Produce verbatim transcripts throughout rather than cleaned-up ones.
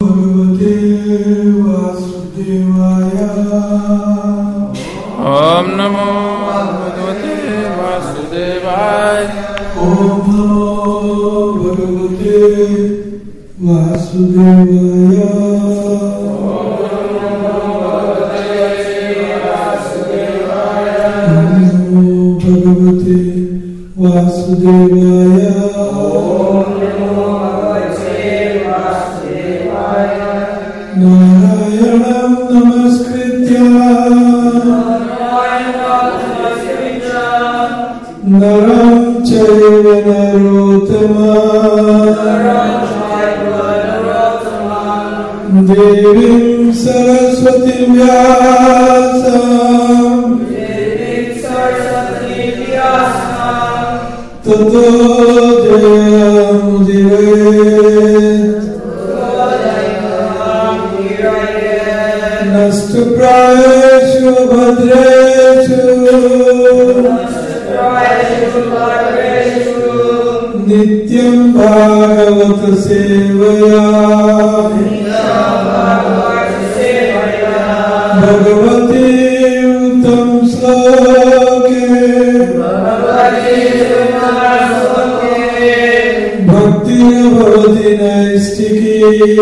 Om Namo Bhagavate Vasudevaya. Om Namo Bhagavate Vasudevaya. Vasudevaya. Om Namo Bhagavate Vasudevaya. Narayanam Namaskritya Naram Chaiva Narottama Devim Saraswati Vyasam Tato Jayamudire Nastu Prayeshu Bhadreshu Nityam Bhagavata Sevaya Bhagavati Uttam Sloke Bhakti Bhavati Naistiki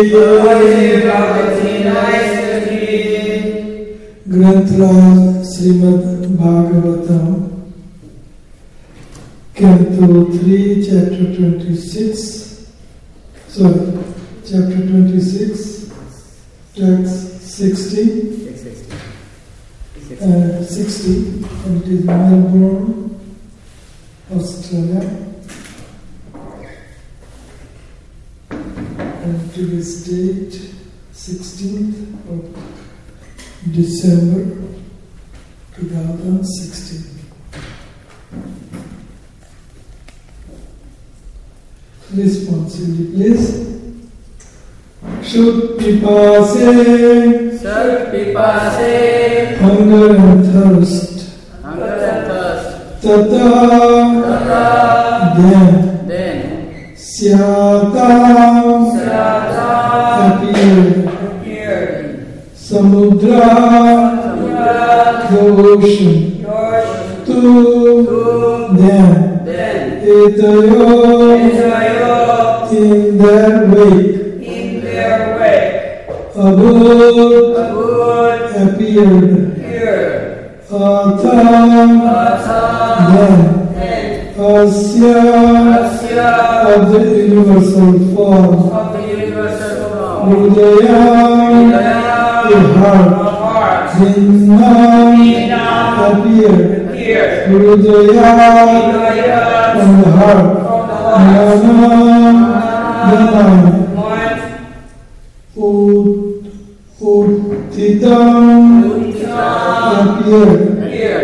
Granth Srimad Bhagavatam, Canto three, Chapter twenty-six, sorry, Chapter twenty-six, Text sixty, and sixty, and it is Melbourne, Australia, and today's date, sixteenth of December twenty sixteen. Responsibly, please. Shud pipase, Shud pipase, hunger and thirst, hunger and thirst, tata, tata, then, then, syatam, syatam, appeared, appeared, samudra, samudra, the ocean, ocean, tu, tu, then, then, etayo, etayo, in their wake, in their wake, abud, abud, appeared, appeared, atham, atham, then, then, asya, asya, of the universal form, of the universal form, hridayam, the heart, heart, jinnam, Jinnam, appeared, appeared, hridayam, Hridayam, from the heart, manam, the mind, mind, ut, uttitam, Uttitam, appeared, appeared,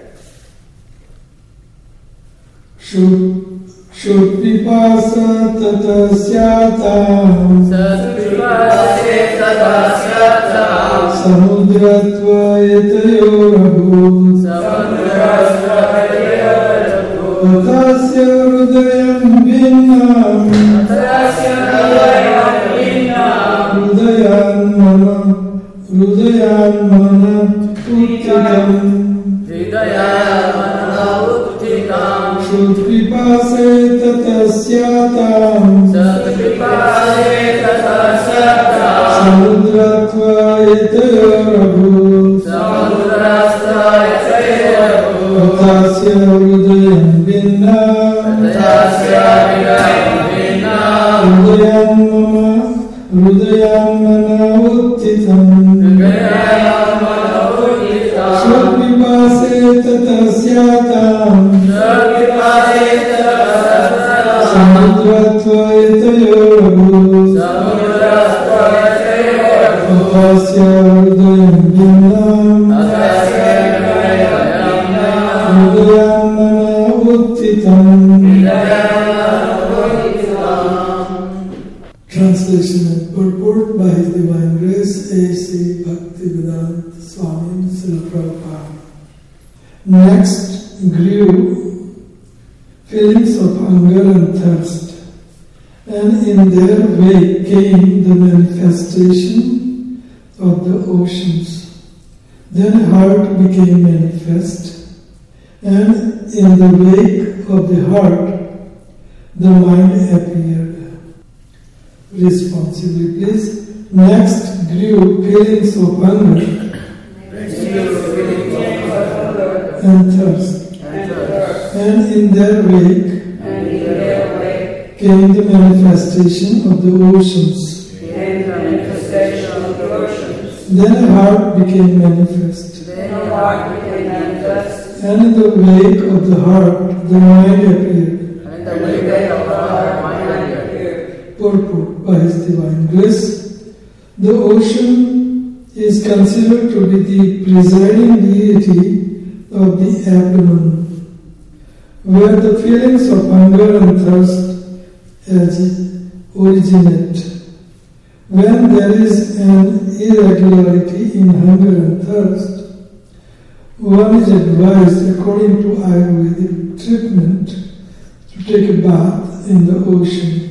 should, should pipasa tatasyatam, Satvipase tadasyattam, samudratva etayorabhut, Samudrasvayarabhut, tatasya hrudayam bhinnam, Tasya hridayam vinnam, hrudayan mana, hrudayan mana uttitam, hridayam manavuttikam, shudpipase tatasyatam, Satvipase tadasyattam, samudratva etayorabhut, Samudrasvayarabhut, tatasya hrudayam bhinnam, Tasya hridayam vinnam, hrudayan mama, hrudayan mana uttitam, hridayam manavuttikam, shudpipase tatasyatam, Satvipase tadasyattam, samudratva etayorabhut, Samudrasvayarabhut, tatasya hrudayam bhinnam, Tasya hridayam vinnam, hrudayan mana uttitam. Translation and purport by His Divine Grace A C Bhaktivedanta Swami Srila Prabhupada. Next grew feelings of hunger and thirst, And in their wake came the manifestation of the oceans. Then a heart became manifest, and in the wake of the heart, the mind appeared. Responsibly, please. Next grew feelings of hunger and thirst. And in their wake came the manifestation of the oceans. Then a heart became manifest. And in the wake of the heart, the mind appeared. Purport by His Divine Grace. The ocean is considered to be the presiding deity of the abdomen, where the feelings of hunger and thirst originate. When there is an irregularity in hunger and thirst, one is advised, according to Ayurvedic treatment, to take a bath in the ocean.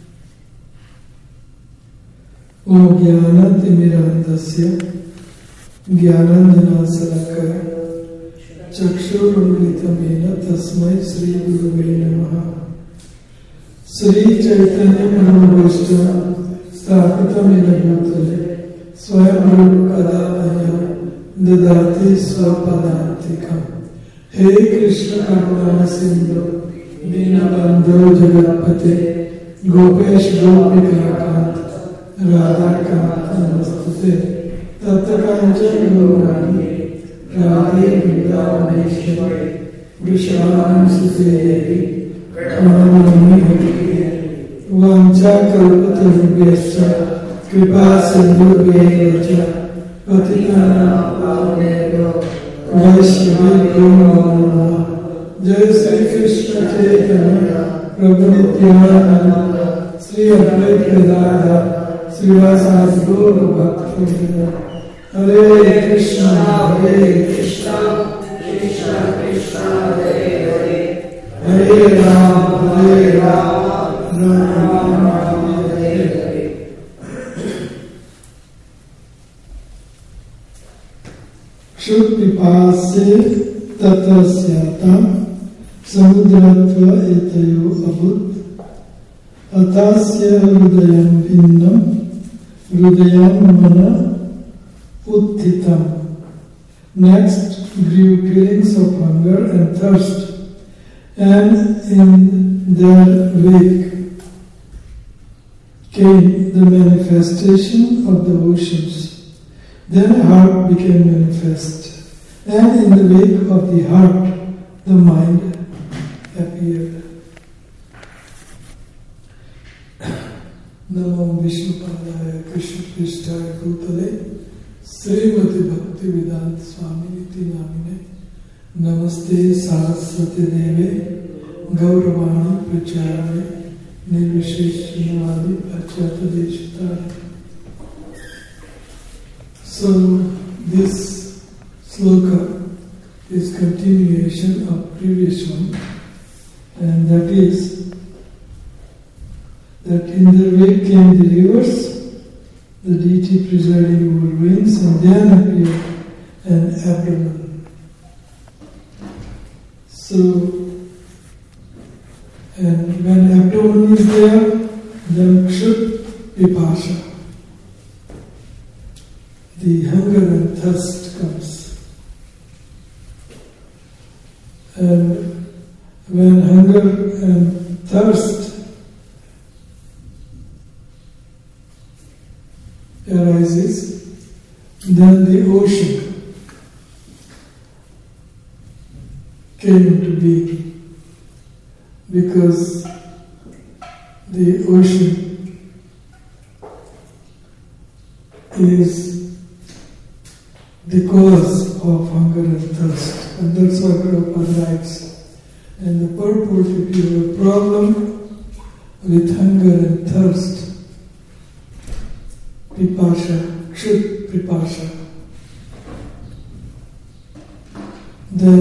Om Jnana Timirandasya Jnananjana Salakaya Chakshurunglitamena Tasmai Sri Gurave Namaha. Sri Chaitanya Manavishta Stapita Mera Bhutale Swayam Kadavaya Dadati Swapadantikam. He Krishna Karuna Sindhu Dinabandho Jagatpate Gopesh Gopika Kant Radha Kant Namastute Tattakancha Gaurani Radhe Vrindavaneshwari Vrishavanam Sute Devi Vancha Kalpatarubhyascha Kripa Sindhubhyevacha Patitanam Pavanebhyo Vaishnavi Namo Jai Sri Krishna Chaitanya Prabhu Nityananda Sri Advaita Gadadhar Srivasadi Gaura Bhaktivinoda Hare Krishna Hare Krishna Krishna Krishna Hare Hare Hare Rama Hare Rama Rama Rama Hare Hare. Kshutpipase tatasyata samudratva etayo abhut atasya hridayam vinnam hridayam mana uttitam. Next grew feelings of hunger and thirst, and in their wake came the manifestation of the oceans. Then a heart became manifest, and in the wake of the heart, the mind appeared. Namo Vishnupadaya Krishna Prishtaya Bhutale Srimati Bhakti Vedanta Swami Iti Namine Namaste Saraswati Deve Gauravani Pracharane Nirvisheshnavadi Pachata Deshatari. So this sloka is continuation of previous one, and that is that in the wake came the rivers, the deity presiding over winds, and then appeared an abdomen. So, and when abdomen is there, then kshut pipasha, the hunger and thirst comes. And when hunger and thirst arises, then the ocean came into being, because the ocean is the cause of hunger and thirst. And that's what Prabhupada writes. And the purport, if you have a problem with hunger and thirst, Pipasha, Kshut Pipasha,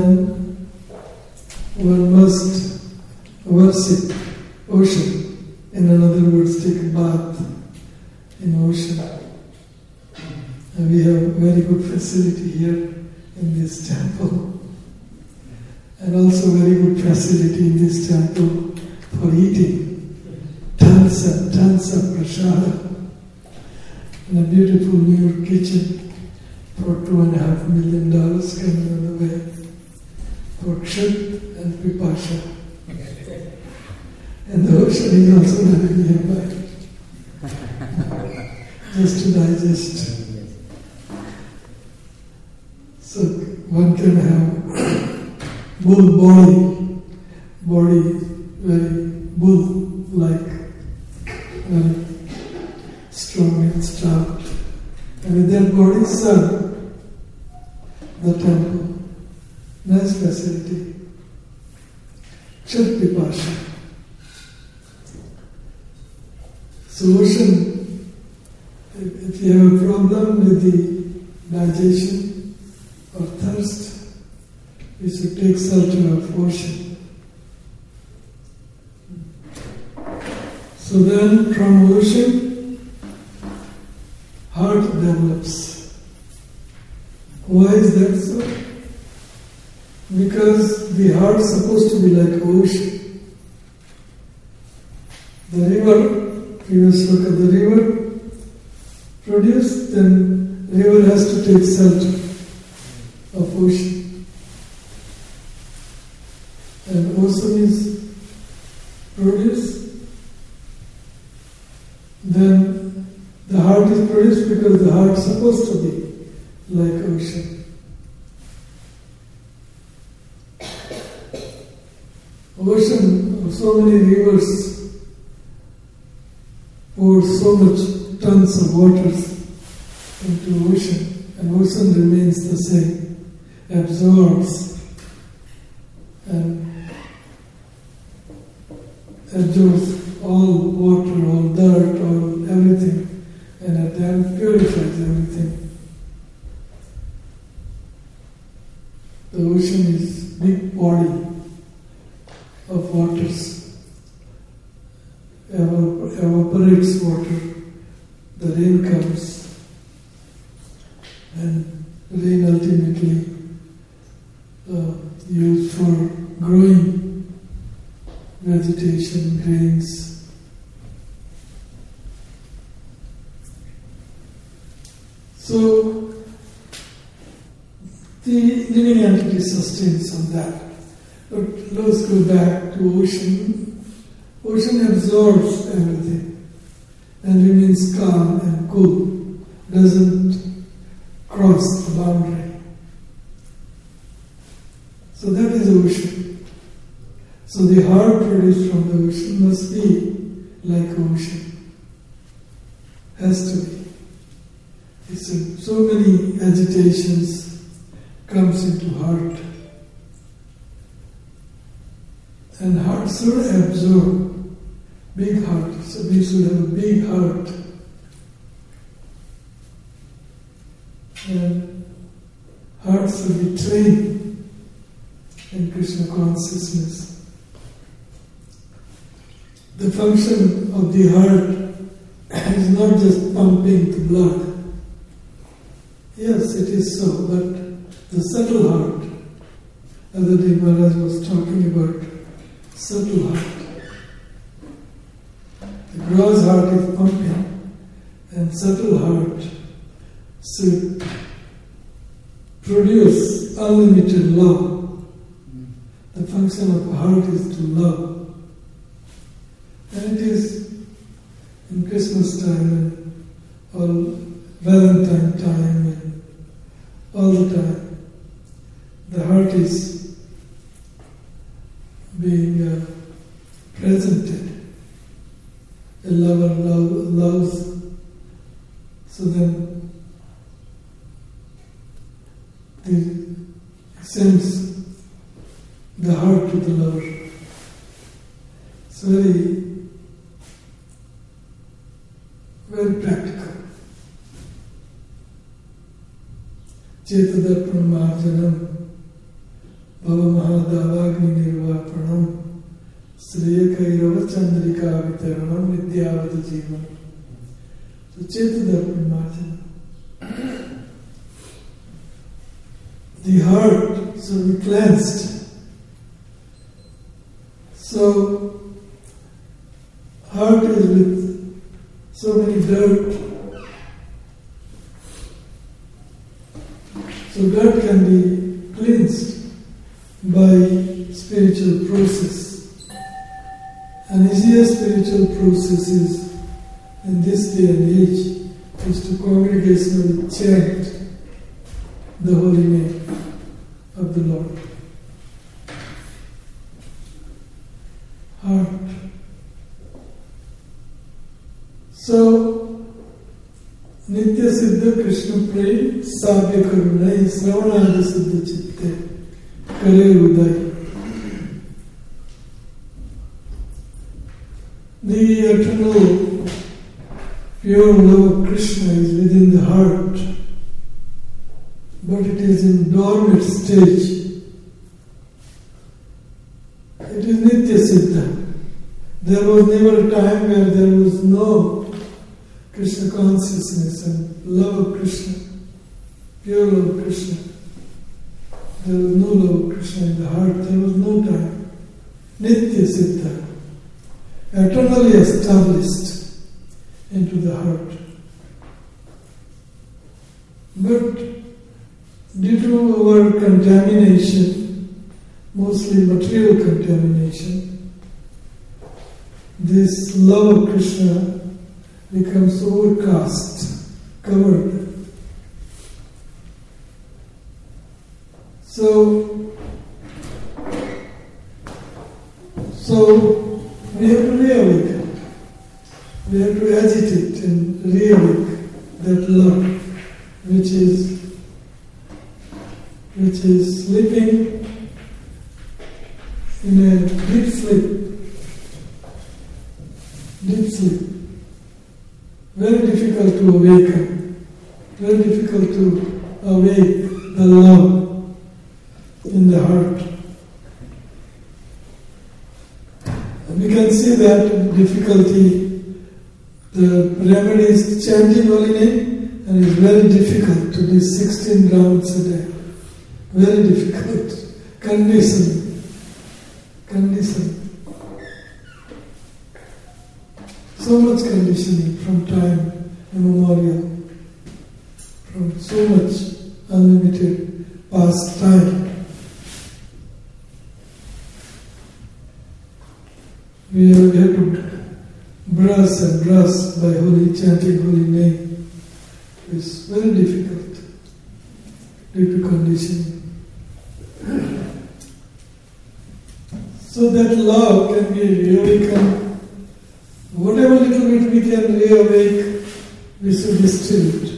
then one must worship ocean In other words, take a bath in ocean. And we have very good facility here in this temple. And also very good facility in this temple for eating. Tons and tons of prasada. And a beautiful new kitchen for two and a half million dollars coming on the way for Kshat and Pipasha. And the ocean is also very nearby, just to digest. So one can have bull body, body very bull-like, very strong and stout. And with their body serve the temple. Nice facility. Kshat Pipasha. Solution, if you have a problem with the digestion or thirst, you should take shelter of ocean. So then from ocean, heart develops. Why is that so? Because the heart is supposed to be like ocean. The river, previous look at the river, produce, then river has to take shelter of ocean. And ocean is produced, then the heart is produced because the heart is supposed to be like ocean. Ocean, so many rivers pour so much tons of waters into ocean, and ocean remains the same, absorbs and absorbs all water, all dirt, all everything, and at the end purifies everything. The ocean is big body of waters, evap- evaporates water, the rain comes, and rain ultimately uh, used for growing vegetation, grains. So the living entity sustains on that. But let's go back to ocean. Ocean absorbs everything and remains calm and cool, doesn't cross the boundary. So that is ocean. So the heart produced from the ocean must be like ocean. Has to be. It's a, so many agitations comes into heart. And heart should absorb, big heart. So we should have a big heart. And heart should be trained in Krishna consciousness. The function of the heart is not just pumping the blood. Yes, it is so, but the subtle heart, as the Maharaj was talking about, subtle heart. The gross heart is pumping, and subtle heart should produce unlimited love. The function of the heart is to love. And it is in Christmas time and all Valentine time and all the time, the heart is being uh, presented. A lover love, loves, so then he sends the heart to the lover. It's very, very practical. Cetadarpanam Marjanam Bhava Mahadavagni Nirvapanam Sriyakairava Chandrika Vitaranam Nityavata Jivan. So Chetadharpan Marjana. The heart shall be cleansed. So, heart is with so many dirt. So dirt can be cleansed by spiritual process. An easier spiritual process is, in this day and age, is to congregationally chant the holy name of the Lord. Heart. So, Nitya Siddha Krishna Prem Sabya Karunai Sravanada Siddha Chitte Kare Uday. The eternal pure love of Krishna is within the heart, but it is in dormant stage. It is Nitya Siddha. There was never a time where there was no Krishna consciousness and love of Krishna, pure love of Krishna. There was no love of Krishna in the heart. There was no time. Nitya Siddha, eternally established into the heart. But due to our contamination, mostly material contamination, this love of Krishna becomes overcast, covered. So, so we have to reawaken. We have to agitate and reawake that love, which is which is sleeping in a deep sleep. Deep sleep. Very difficult to awaken. Very difficult to awake the love in the heart. And we can see that difficulty. The remedy is chanting holy name, and it's very difficult to do sixteen rounds a day. Very difficult. Conditioning. Conditioning. So much conditioning from time immemorial, from so much unlimited past time. We have, we have to brush and brush by holy chanting holy name. It's very difficult due to conditioning. So that love can be reawakened. Whatever little bit we can reawake, we should distribute.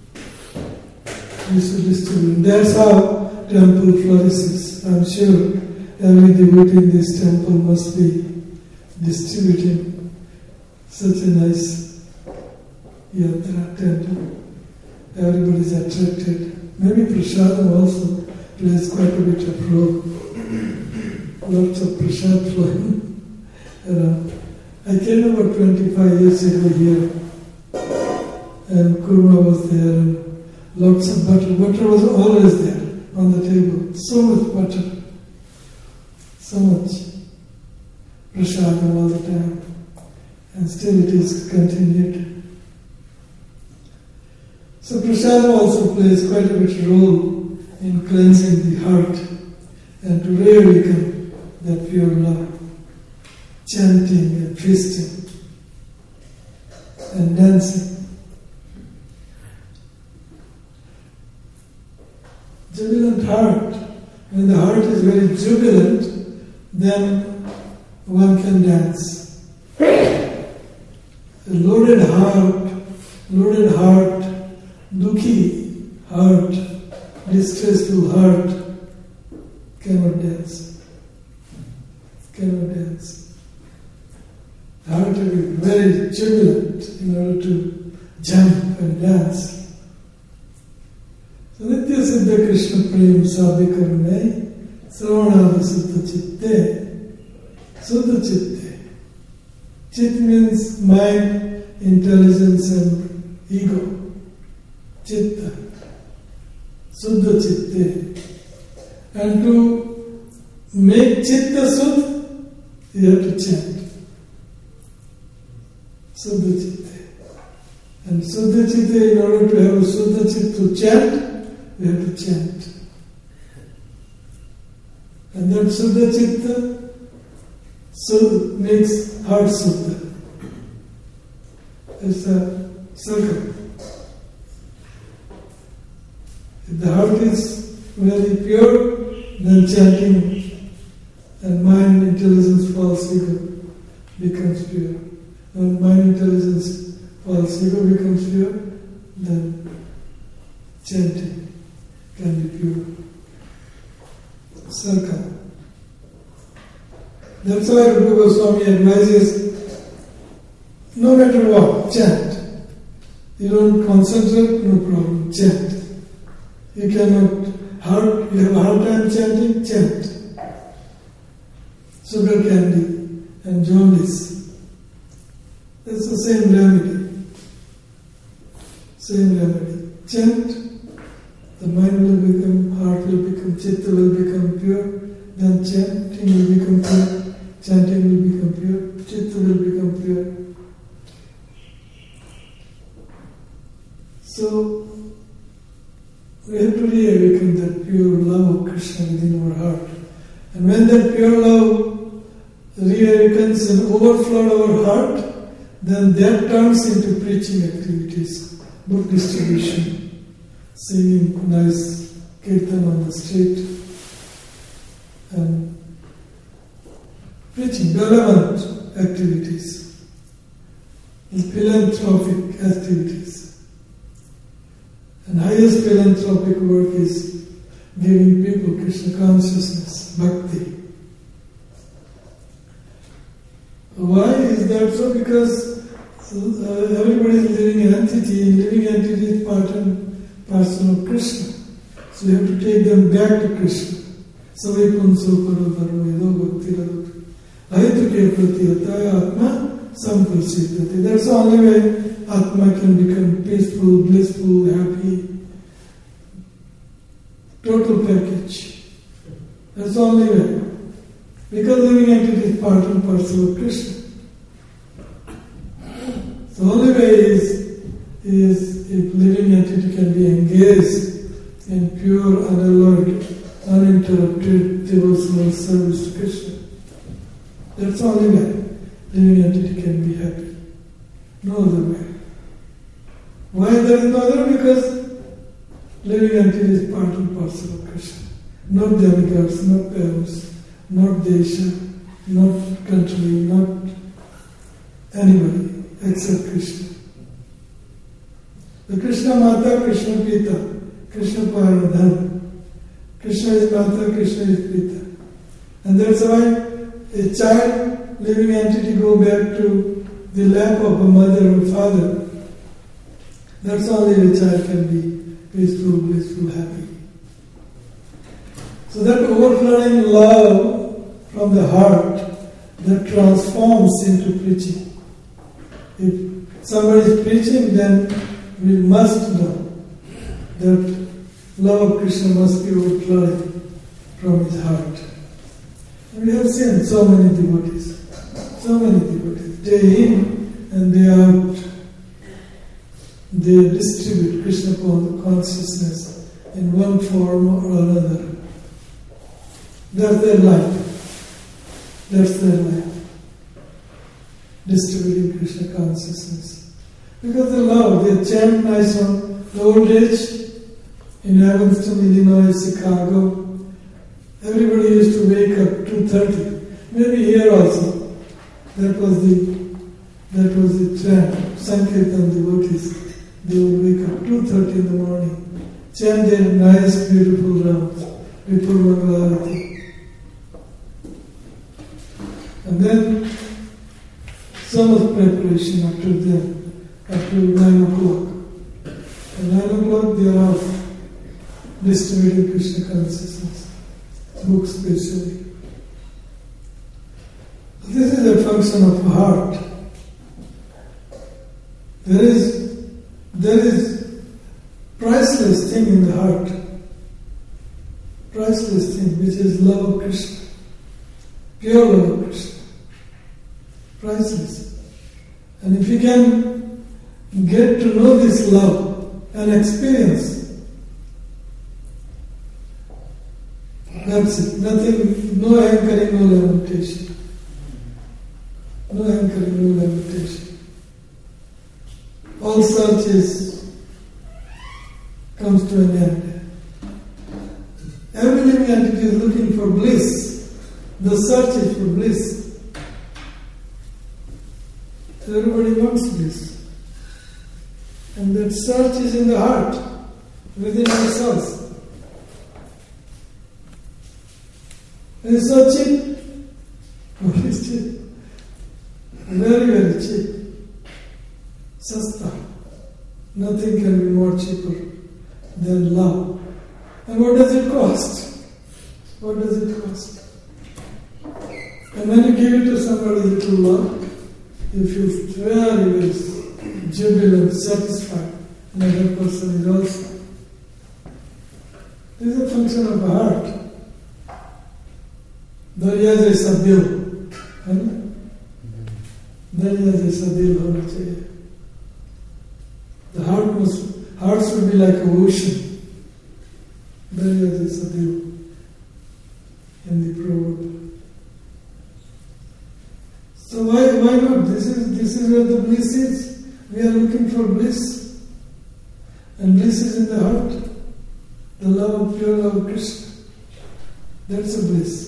We should distribute. That's how temple flourishes. I'm sure every devotee in this temple must be distributing such a nice yatra temple. Everybody is attracted. Maybe prasadam also plays quite a bit of role. Lots of prasad flowing around. I came about twenty-five years ago here, and kurma was there, and lots of butter. Butter was always there on the table. So much butter. So much prasadam all the time. And still it is continued. So prasadam also plays quite a bit of role in cleansing the heart and to reawaken that pure love. Chanting and feasting and dancing. Jubilant heart. When the heart is very jubilant, then one can dance. A loaded heart, loaded heart, dukhi heart, distressful heart cannot dance. Cannot dance. The heart will be very jubilant in order to jump and dance. So Nitya Siddha Krishna Prem Sabya Karunai Sravanada Siddha Chitte Suddha Chitte. Chit means mind, intelligence and ego. Chitta. Suddha Chitte. And to make Chitta Suddha, you have to chant. Suddha Chitte. And Suddha Chitta, in order to have a Suddha Chitta to chant, we have to chant. And that Suddha Chitta Suddha makes heart Suddha. It's a circle. If the heart is very pure, then chanting and mind, intelligence, false ego becomes pure. When mind, intelligence, false ego becomes pure, then chanting can be pure. Circle. That's why Rupa Goswami advises, no matter what, chant. You don't concentrate, no problem, chant. You cannot, hard, you have a hard time chanting, chant. Sugar candy and jaundice. It's the same remedy. Same remedy. Chant, the mind will become, heart will become, chitta will become pure, then chanting will become pure, chanting will become pure, chitta will become pure. So, we have to reawaken that pure love of Krishna within our heart. And when that pure love reawakens and overflows our heart, then that turns into preaching activities, book distribution, singing nice kirtan on the street, and preaching relevant activities, philanthropic activities. And highest philanthropic work is giving people Krishna consciousness, bhakti. Why is that so? Because uh, everybody is living entity, and living entity is part and parcel of Krishna. So you have to take them back to Krishna. Savai punso paro dharma edo bhakti rado. Ahituke pratiyataya atma samprasiddhati. That's the only way Atma can become peaceful, blissful, happy. Total package. That's the only way. Because living entity is part and parcel of Krishna. The only way is, is if living entity can be engaged in pure, unalloyed, uninterrupted devotional service to Krishna. That's the only way living entity can be happy. No other way. Why there is no other? Because living entity is part and parcel of Krishna. Not demigods, not parents, not desha, not country, not anybody except Krishna. The Krishna Mata, Krishna Pita, Krishna Paradhan. Krishna is Mata, Krishna is Pita. And that's why a child, living entity, go back to the lap of a mother or father. That's only a child can be peaceful, blissful, happy. So that overflowing love from the heart that transforms into preaching. If somebody is preaching, then we must know that love of Krishna must be overflowing from his heart. And we have seen so many devotees, so many devotees, day in and day out. They distribute Krishna consciousness in one form or another. That's their life. That's their life. Distributing Krishna consciousness. Because they love, they chant nice on the old age in Evanston, Illinois, Chicago. Everybody used to wake up two thirty. Maybe here also. That was the that was the trend. Sankirtan devotees. They would wake up two thirty in the morning, chant their nice, beautiful rounds before Mangalarati. And then so much preparation after them, after nine o'clock. At nine o'clock they are off, distributing Krishna consciousness, books especially. This is a function of heart. There is, there is priceless thing in the heart. Priceless thing, which is love of Krishna. Pure love of Krishna. Priceless. And if you can get to know this love and experience, that's it. Nothing, no anchoring, no lamentation. No anchoring, no lamentation. All search is, comes to an end. Every living entity is looking for bliss. The search is for bliss. Everybody wants bliss. And that search is in the heart, within ourselves. And search it, what is cheap? Very, very cheap. Sasta. Nothing can be more cheaper than love. And what does it cost? What does it cost? And when you give it to somebody little love, you feel very, very jubilant, satisfied. And that person is also. This is a function of the heart. दरिया जैसा दिल है ना, दरिया जैसा दिल होना चाहिए. The heart must, heart should be like an ocean. दरिया जैसा दिल in the proverb. So why why not? This is this is where the bliss is. We are looking for bliss, and bliss is in the heart. The love of pure love of Krishna. That's a bliss.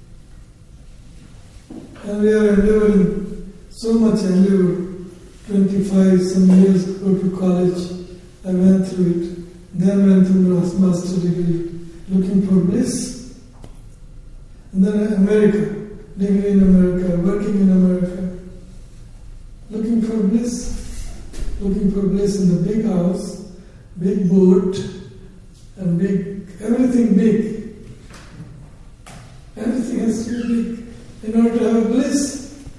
And we are endeavoring, so much endeavor. twenty-five some years go to college, I went through it, then went through master degree, looking for bliss. And then America, degree in America, working in America, looking for bliss, looking for bliss in the big house, big boat, and big, everything big. Everything has to be big in order to have bliss.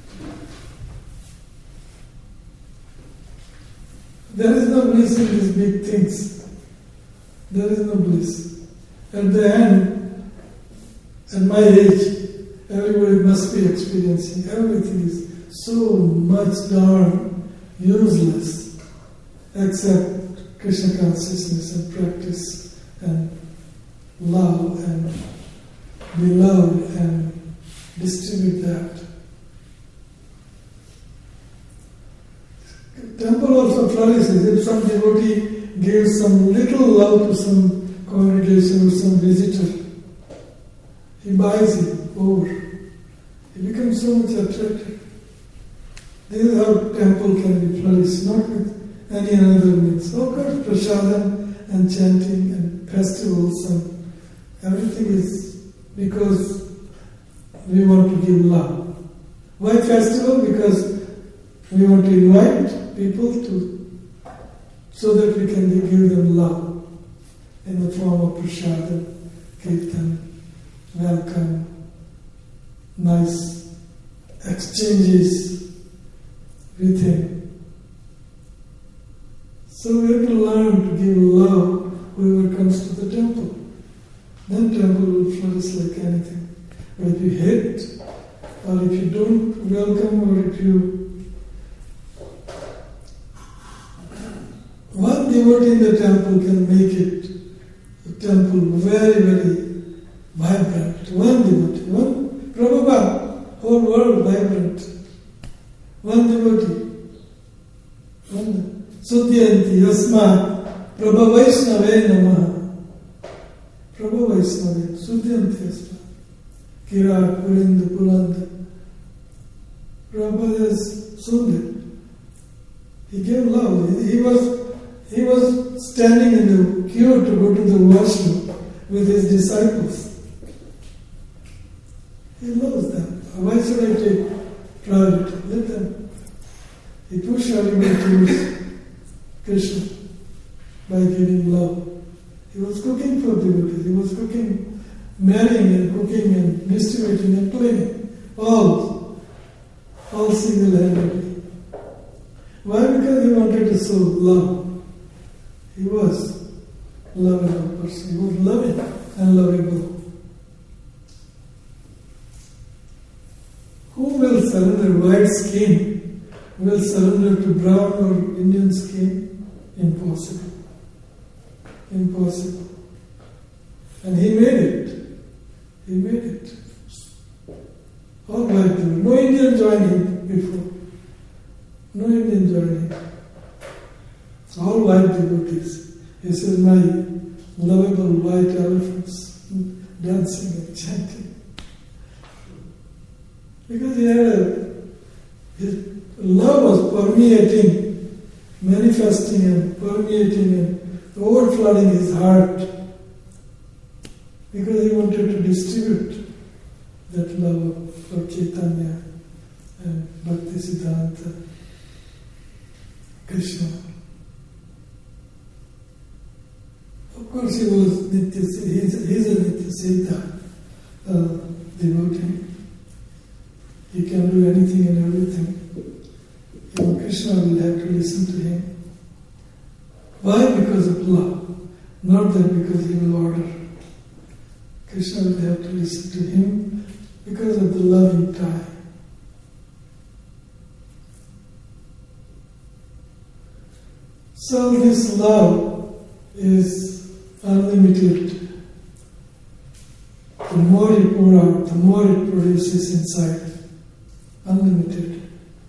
There is no bliss in these big things. There is no bliss. At the end, at my age, everybody must be experiencing. Everything is so much darn useless except Krishna consciousness and practice and love and be loved and distribute that. Temple also flourishes if some devotee gives some little love to some congregation or some visitor. He buys it over. He becomes so much attractive. This is how temple can be flourished, not with any other means. Of course, prasadam and chanting and festivals and everything is because we want to give love. Why festival? Because we want to invite people to, so that we can give them love in the form of prasadam, kirtan, welcome, nice exchanges with him. So we have to learn to give love whoever comes to the temple. Then temple will flourish like anything. But if you hate, or if you don't welcome, or if you... One devotee in the temple can make it, the temple very, very vibrant. One devotee, one Prabhupada, whole world vibrant. One devotee. One. Sudhyanti yasma Prabha Vaishnave namaha. Prabha Vaishnave, Sudhyanti yasma. Kira, Purinda, Pulanda. Prabhupada has sold it. He gave love. He was he was standing in the queue to go to the washroom with his disciples. He loves them. Why should I take priority? Let them. He pushed everybody towards Krishna by giving love. He was cooking for devotees. He was cooking, marrying and cooking and distributing and playing. All all single-handedly. Why? Because he wanted to show love. He was a lovable person. He was loving and lovable. Who will surrender white skin? Will surrender to brown or Indian skin? Impossible. Impossible. And he made it. He made it. All white people. No Indian joined him before. No Indian joined him. All white devotees. He says, my lovable white elephants dancing and chanting. Because he had a, his love was permeating, manifesting and permeating and overflowing his heart. Because he wanted to distribute that love of Chaitanya and Bhaktisiddhanta, Krishna. Of course, he was Nitya, he's, he's a Nitya Siddha uh, devotee. He can do anything and everything. Even Krishna will have to listen to him. Why? Because of love. Not that because he will order. Krishna will have to listen to him because of the loving tie. So this love is unlimited. The more you pour out, the more it produces inside. Unlimited.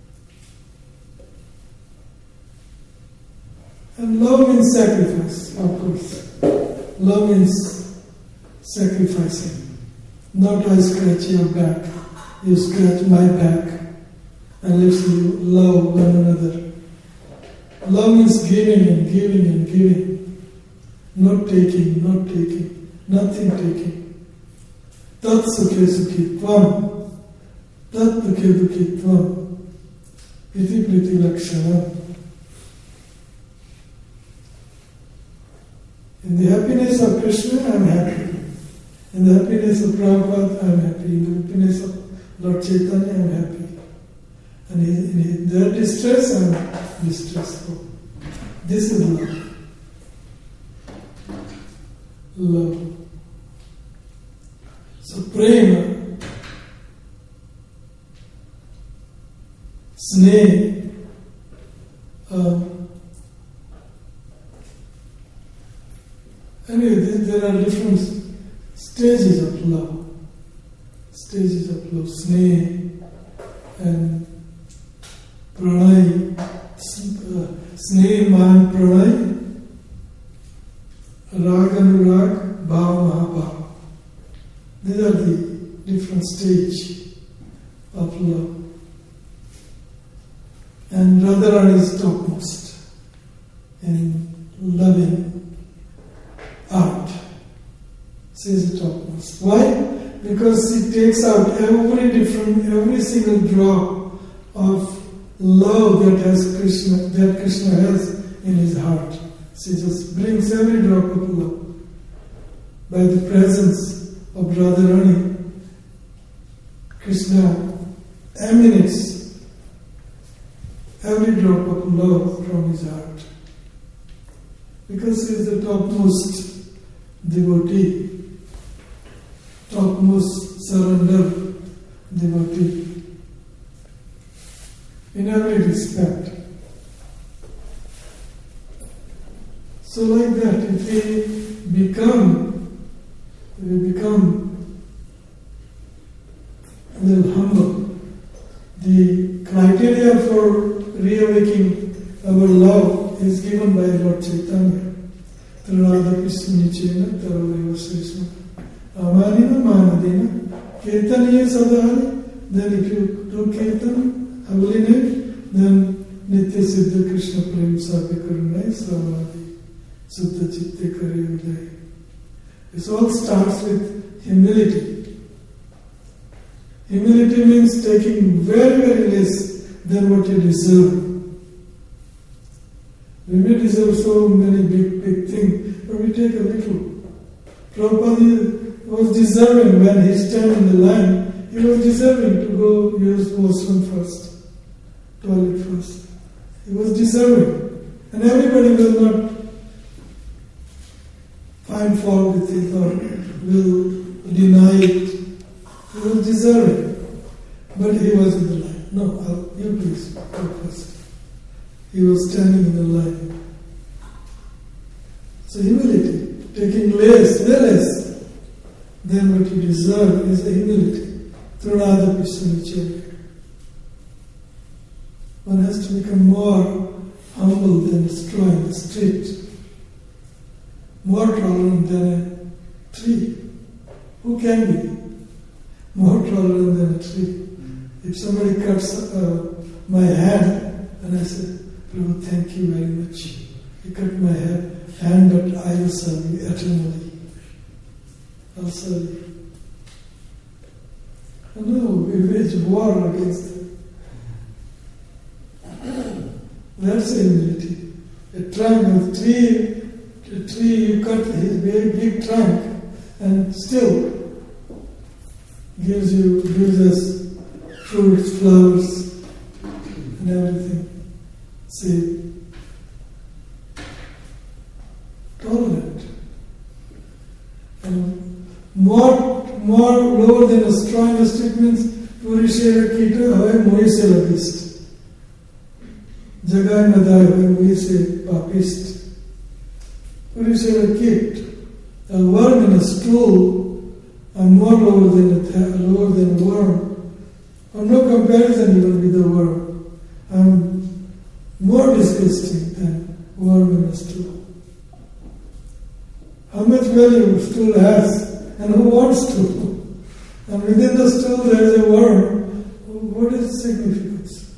And love means sacrifice, of course. Love means sacrificing. Not I scratch your back, you scratch my back, and let's love one another. Love means giving and giving and giving. Not taking, not taking, nothing taking. Tat sukhe sukhi tvam. Tat dukhe dukhe tvam. Iti priti lakshana. In the happiness of Krishna, I am happy. In the happiness of Prabhupada, I am happy. In the happiness of Lord Chaitanya, I am happy. And in, in their distress, I am distressful. This is love. Love. So prema, sneh, uh, anyway, there are different stages of love. Stages of love. Sneh and pranay. Uh, sneh, man, pranay. Rag, anurag, bhav, mahabhav. These are the different stages of love. And Radharani is topmost in loving art. She is the topmost. Why? Because she takes out every different, every single drop of love that has Krishna, that Krishna has in his heart. She just brings every drop of love. By the presence of Radharani, Krishna emanates every drop of love from his heart. Because he is the topmost devotee, topmost surrender devotee in every respect. So like that, if we become, we become a little humble, the criteria for reawakening our love is given by Lord Chaitanya. Trinada Krishnichena Taraveva Srishma Amanina Manadina Kirtaniya Sadhari. Then if you do Kirtan, Avalinate, then Nitya Siddha Krishna Prem Sabi Karunai Samadhi Suddha Chitte Kare Udai. This all starts with humility. Humility means taking very, very less than what you deserve. We may deserve so many big, big things, but we take a little. Prabhupada was deserving when he stood in the line, he was deserving to go use washroom first. toilet first. He was deserving. And everybody will not find fault with it or will deny it. He was deserving. But he was in the line. No, I'll, you please go first. He was standing in the line. So humility, taking less, way less than what you deserve is a humility. Trunada Pisunichari. One has to become more humble than straw in the street, more tolerant than a tree. Who can be more tolerant than a tree? If somebody cuts uh, my hand and I say, Prabhu, thank you very much. You cut my hand, hand but I will serve you eternally. I'll serve you. No, we wage war against it. That's humility. A trunk of tree, a tree, you cut his big, big trunk and still gives you, gives us fruits, flowers, and everything. See, tolerant. And more, more lower than a straw in the street means Purishera Kita hoy Moisela Beast. Jagai Madai hoy Moise Papist. Purishera Kit. A worm in a stool, I'm more lower than a th- lower than a worm. I'm no comparison even with the worm. I'm more disgusting than worm in a stool. How much value a stool has, and who wants to? And within the stool there is a worm. What is its significance?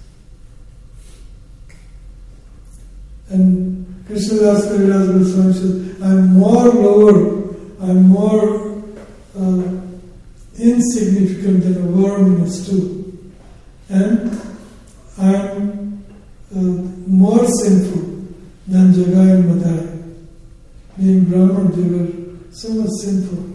And Krishnadas Kaviraj Goswami says, I'm more lower, I'm more uh, insignificant than a worm in a stool. And I'm uh, more sinful than Jagai and Madai. Being Brahman, they were so much sinful.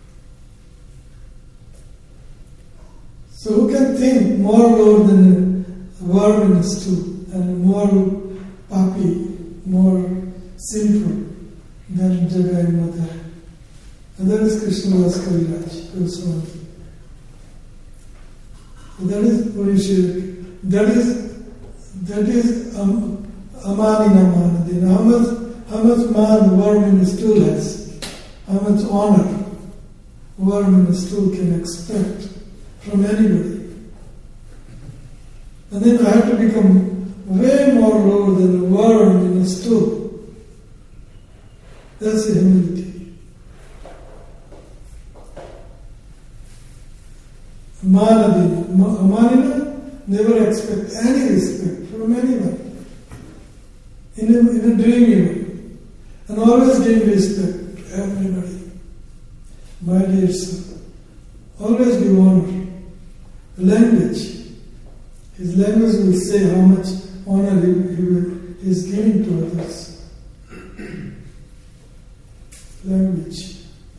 So who can think more lower than a worm in a stool and more papi, more sinful than Jagai and Madai? And that is Krishnadas Kaviraj Goswami. That is Purishira. That is that is um, Amanina Manadin. How much how much man worm in a stool has? How much honor worm in a stool can expect from anybody? And then I have to become way more lower than a worm in a stool. That's the humility. Manadina. Manina never expect any respect from anyone. In a, in a dream even. And always give respect to everybody. My dear son, always give honor. Language. His language will say how much honor he, he, will, he is giving to others. Language.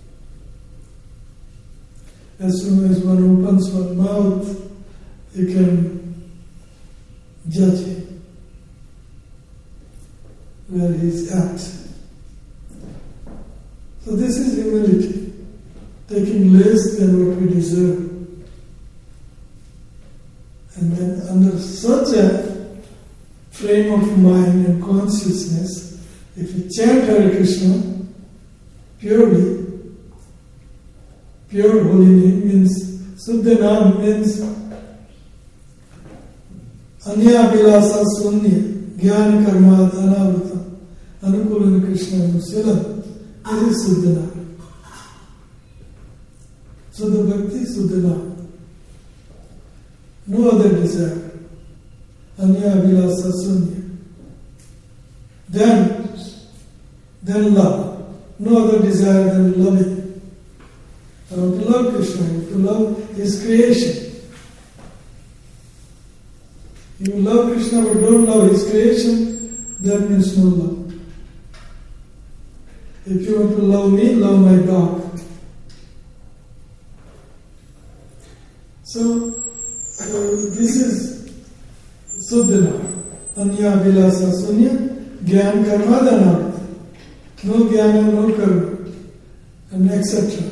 As soon as one opens one mouth, you can judge him where he is at. So this is humility, taking less than what we deserve. And then under such a frame of mind and consciousness, if you chant Hare Krishna purely, pure holy name means, Suddhanam means Anya Vilasa Sunya, Gyan Karmad Anavrutam, Anukulan Krishna Musilam. This is Suddhanam. Suddha Bhakti, Suddhanam. No other desire. Anya Vilasa Sunya. Then, then love. No other desire than loving. I want to love Krishna, I want to love His creation. You love Krishna but don't love His creation, that means no love. If you want to love me, love my dog. So, uh, this is Suddhana. Anya Vilasa Sunya, Gyan Karmadana. No Gyana, no Karma, and et cetera.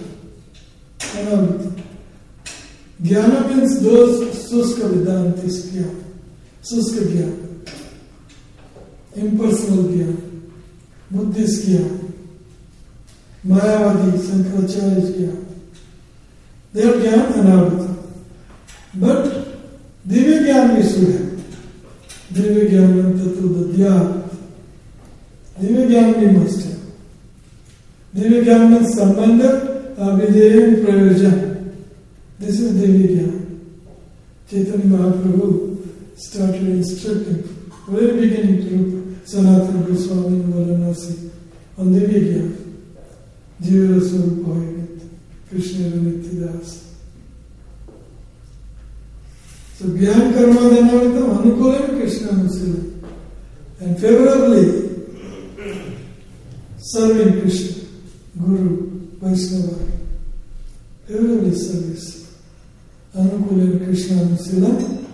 Jnana means those Suska Vedantis Jnana, Suska Jnana, impersonal Jnana, Buddhist Jnana, Mayavadi, Sankaracharya Jnana. They are Jnana Anavata. But Divya Jnana we should have. Divya Jnana Tatu Dhyana. Divya Jnana we must have. Divya Jnana means Sambandha, Abhideyam, Prayojan. This is Divya Jnana. Chaitanya Mahaprabhu started instructing, very beginning to Sanatana Goswami in Varanasi on Divya Jnana. Jiva Rasura Bhagavad, Krishna Nityadas. So Jnana Karma Dhanavita Anukulam Krishna Nusila. And favorably serving Krishna, Guru, Vaishnava. Favorably service. Anukulam Krishna Nusila.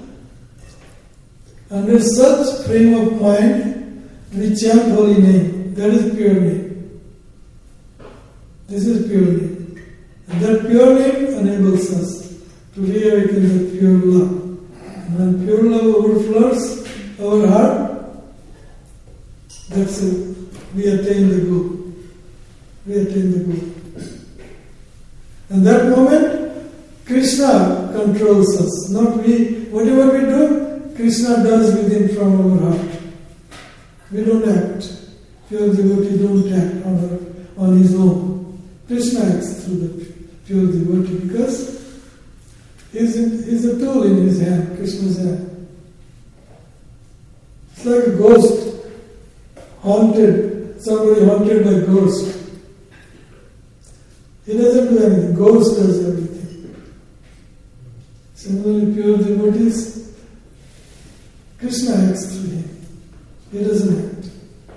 Under such frame of mind, we chant holy name. That is pure name. This is pure name. And that pure name enables us to reawaken the pure love. And when pure love overflows our heart, that's it. We attain the goal. We attain the goal. And that moment, Krishna controls us. Not we. Whatever we do, Krishna does within from our heart. We don't act. Pure devotee don't act on, our, on his own. Krishna acts through the pure devotee because he's, in, he's a tool in his hand, Krishna's hand. It's like a ghost, haunted, somebody haunted by ghost. He doesn't do anything, ghost does everything. Similarly, pure devotees, Krishna acts through him. He doesn't act.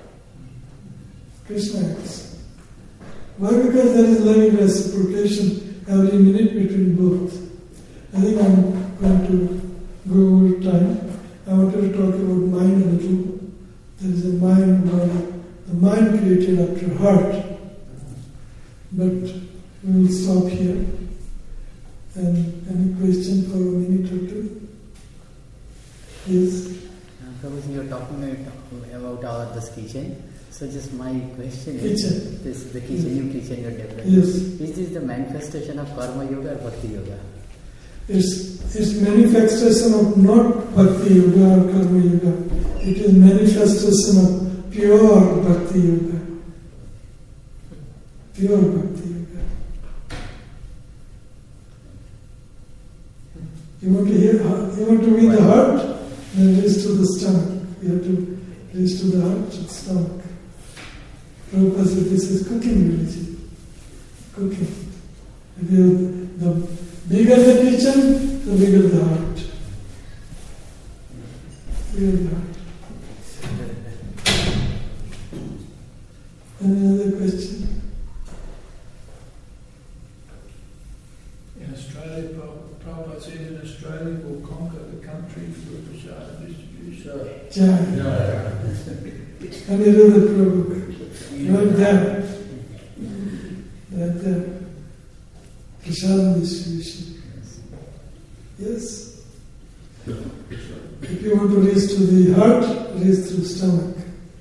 Krishna acts. Why? Because there is loving reciprocation every minute between both. I think I'm going to go over time. I wanted to talk about mind a little. There is a mind body, the mind created after heart. But we will stop here. And any question for a minute or two? Yes? Uh, Prabhuji, you are talking about our this kitchen. So just my question kitchen. is, this the kitchen, new kitchen you are developing. Yes. Is this the manifestation of karma yoga or bhakti yoga? It's, it's manifestation of not bhakti yoga or karma yoga. It is manifestation of pure bhakti yoga. Pure bhakti yoga. You want to hear? You want to read the heart? Then raise to the stomach. You have to raise to the heart, to the stomach. Prabhupada said this is cooking religion. Cooking. If you, the bigger the kitchen, the bigger the heart. Bigger the heart. Any other question? In Australia, Prabhupada said in Australia we'll conquer the country through prasad distribution. Jai. Aniruddha Prabhu. Right there. Right there. Prasad distribution. Yes. If you want to raise to the heart, raise through stomach.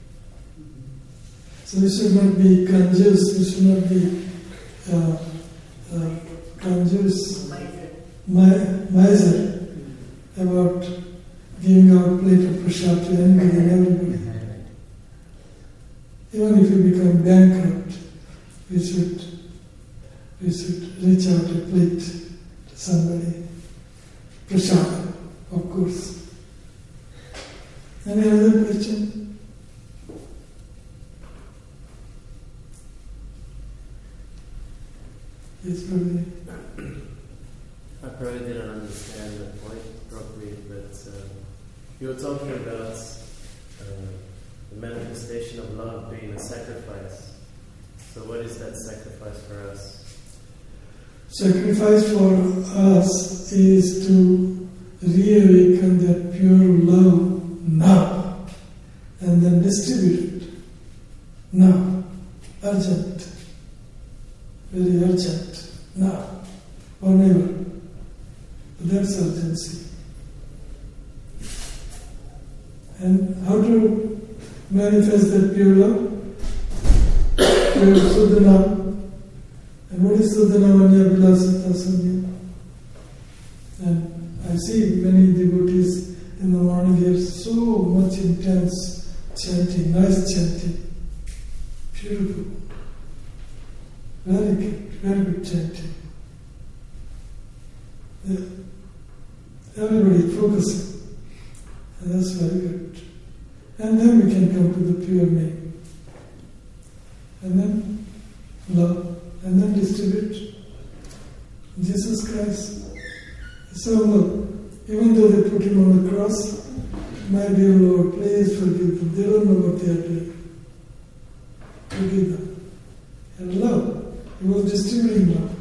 So we should not be conjures, we should not be uh, uh, conjures, miser about giving out plate of prasad to anybody and everybody. Even if you become bankrupt, we should, we should reach out a plate to somebody. Prasad, of course. Any other question? Yes, Prabhuji. I probably didn't understand the point properly, but uh, you were talking about uh, the manifestation of love being a sacrifice. So what is that sacrifice for us? Sacrifice for us is to reawaken that pure love very urgent, now or never. That's urgency. And how to manifest that pure love? Pure Sudhana. And what is Sudhana Vanya Vilasita Sanya? And I see many devotees in the morning, they have so much intense chanting, nice chanting. Beautiful. Very good, very good chanting. Yeah. Everybody focusing. And that's very good. And then we can come to the pure name. And then love. And then distribute. Jesus Christ is so humble. Even though they put him on the cross, my dear Lord, please forgive them. They don't know what they are doing. Forgive them. And love. He was distributing love.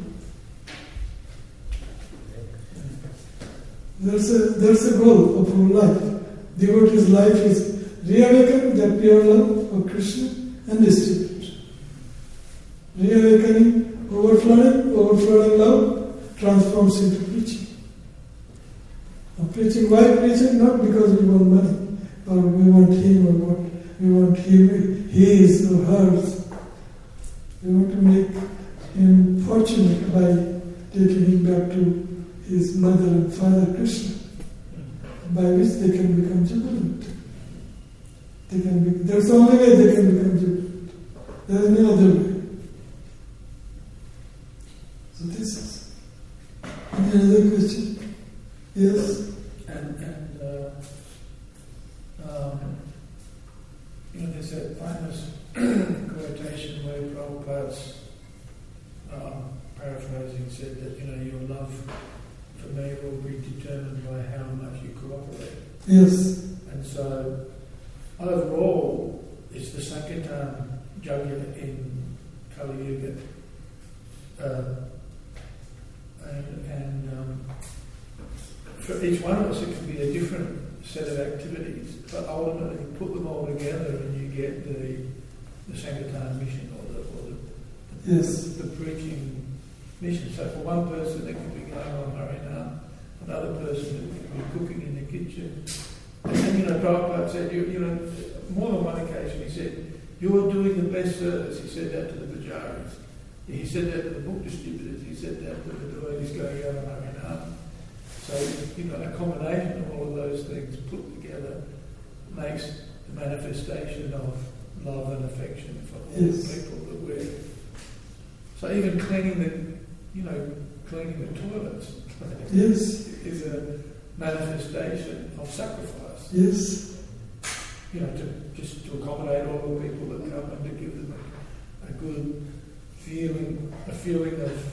There's a, there's a goal of our life. Devotee's life is reawaken the pure love of Krishna and distribute. Reawakening, overflowing, overflowing love transforms into preaching. And preaching, why preaching? Not because we want money, or we want him, or what we want him, his or hers. We want to make him fortunate by taking him back to his mother and father Krishna, by which they can become jubilant. They can be, that's the only way they can become jubilant. There is no other way. So this is. Any other question? Yes? And, and uh, um, you know, there's that famous quotation where Prabhupada's um, paraphrasing said that, you know, your love for me will be determined by how much you cooperate. Yes. And so, overall, it's the Sankirtan Yajna in Kali Yuga. Uh, and and um, for each one of us, it can be a different set of activities, but ultimately put them all together and you get the, the Sankirtan mission or the, or the, yes. the, the preaching mission. So for one person it could be going on Harinam, another person it could be cooking in the kitchen. And then, you know, Prabhupada said, you, you know, more than one occasion he said, you're doing the best service. He said that to the pujaris. He said that to the book distributors. He said that to the devotees going out on Harinam. So, you know, a combination of all of those things put together makes the manifestation of love and affection for all yes. the people that we're. So even cleaning the, you know, cleaning the toilets yes. is a manifestation of sacrifice. Yes. You know, to just to accommodate all the people that come and to give them a, a good feeling, a feeling of,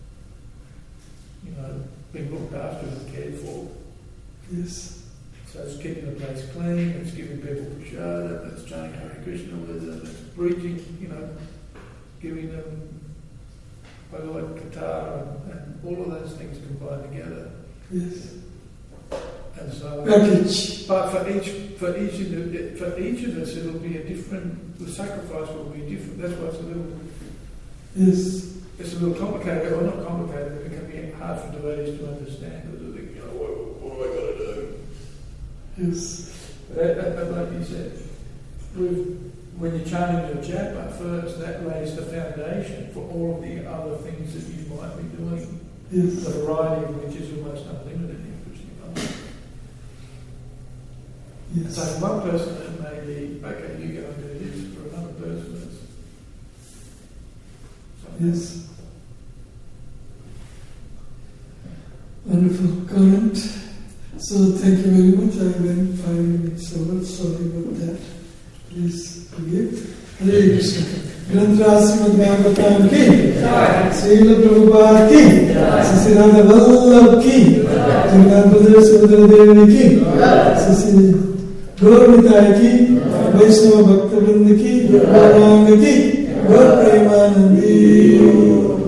you know, being looked after and cared for. Yes. So it's keeping the place clean, it's giving people prasada, it's chanting Hare Krishna with them, it's preaching, you know, giving them Bhagavad Gita and, and all of those things combined together. Yes. And so, package. But for each for each of the, for each of us, it'll be a different. The sacrifice will be different. That's why it's a little. Yes. It's a little complicated, or not complicated. But it can be hard for devotees to understand because they think, you know, what, what am I going to do? Yes. But, but like you said, when you're chanting your japa first, that lays the foundation for all of the other things that you might be doing. Yes. The variety of which is almost unlimited in Krishna consciousness. Yes. So for one person it may be, okay, you go and do this. For another person it's something. Yes. Wonderful comment. So thank you very much. I went five minutes over. Sorry about that. Please forgive. Hare Krishna. Granthras Srimad Bhagavatam ki, Srila Prabhupada ki, Sri Radha Vallabh ki, Jagannath Brother Subhadra Devi ki, Sri Gaur Nitai ki, Vaishnava Bhakta Vrinda ki, Gauranga ki, Gaur Premanandi.